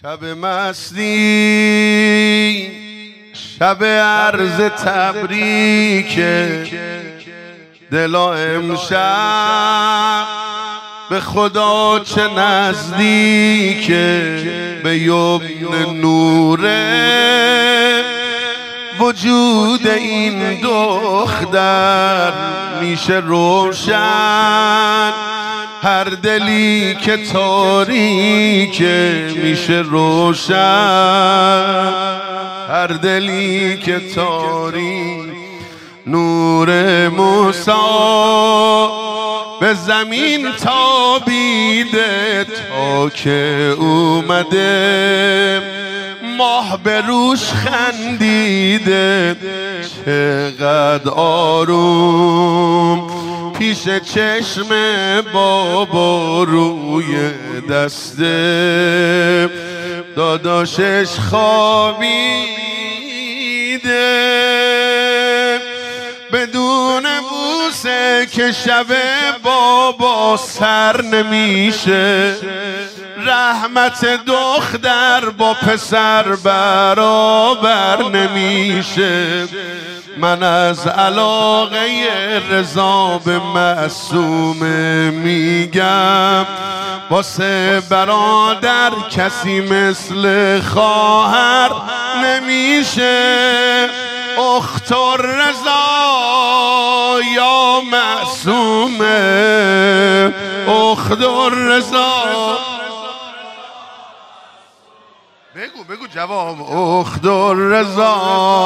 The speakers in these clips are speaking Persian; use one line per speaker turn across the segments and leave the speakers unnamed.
شب مستی، شب عرض تبریک، دلا امشب به خدا چه نزدیک، به یمن نوره وجود این دختر میشه روشن، هر دلی که تاریکه میشه روشن، هر دلی که تاریک. نور موسی به زمین تابیده تا که اومده، ماه به روش خندیده، چقدر آروم پیش چشم بابا روی دسته داداشش خوابیده، بدون بوسه که شب بابا سر نمیشه، رحمت دختر با پسر برابر نمیشه. من از علاقه رضا به معصومه میگم، واسه برادر کسی مثل خواهر نمیشه. اخت رضا یا معصومه، اخت رضا، بگو جواب. اخت رضا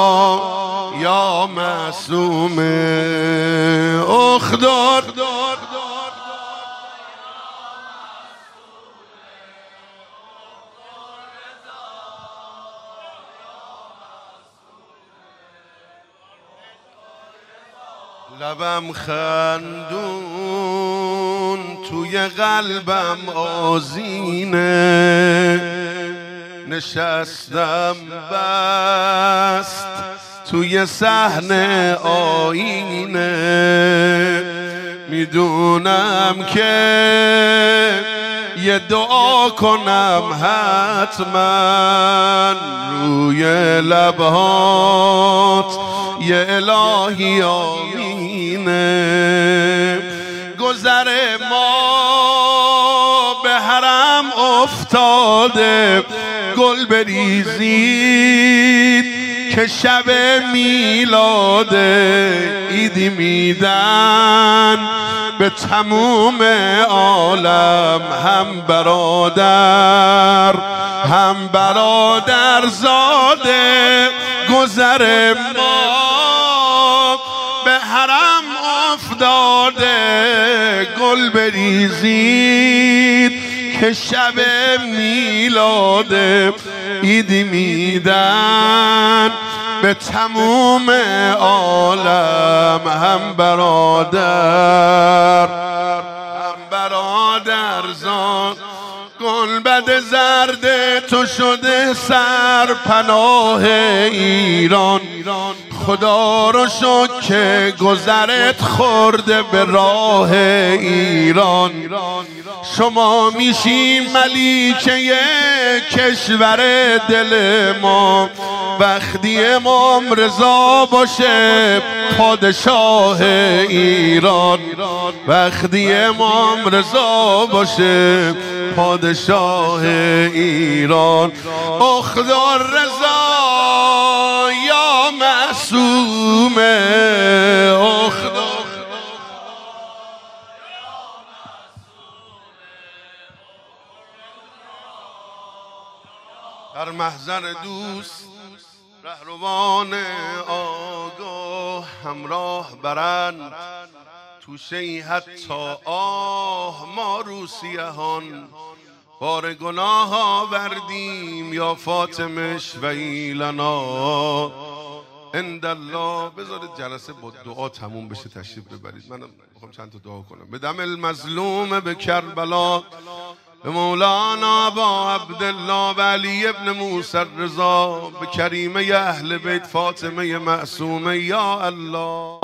یا معصومه، اخت لبم خندون توی قلبم آذینه، نشستم بست توی صحن آینه، میدونم که یه دعا کنم حتما روی لبهات، یه الهی آمینه. گذر ما به حرم افتاده، گل بریزید که شب میلاد عیدی میدن به تموم عالم، هم برادر هم برادر زاده. گذر ما به حرم افتاده، گل بریزید که شب میلاد عیدی میدن به تموم عالم، هم برادر هم برادر زاد. گلبد زرد تو شده سرپناه ایران، خدا رو شکر که گذرت خورده به راه ایران. شما میشی ملیکه کشور دل ما، وقتی امام رضا باشه پادشاه ایران، وقتی امام رضا باشه پادشاه ایران. اخت رضا یا معصومه، اخت در محضر دوست رهروان آگاه، همراه برند توشه حتی آه. ما روسیهان بار گناه آوردیم، یا فاطمه شوی لنا عند الله. بذارید جلسه با دعا تموم بشه، تشریف ببرید. من میخوام چند تا دعا کنم. به دم المظلوم به کربلا، به مولانا ابا عبدالله و علی ابن موسی الرضا، به کریمه اهل بیت فاطمه معصومه یا الله.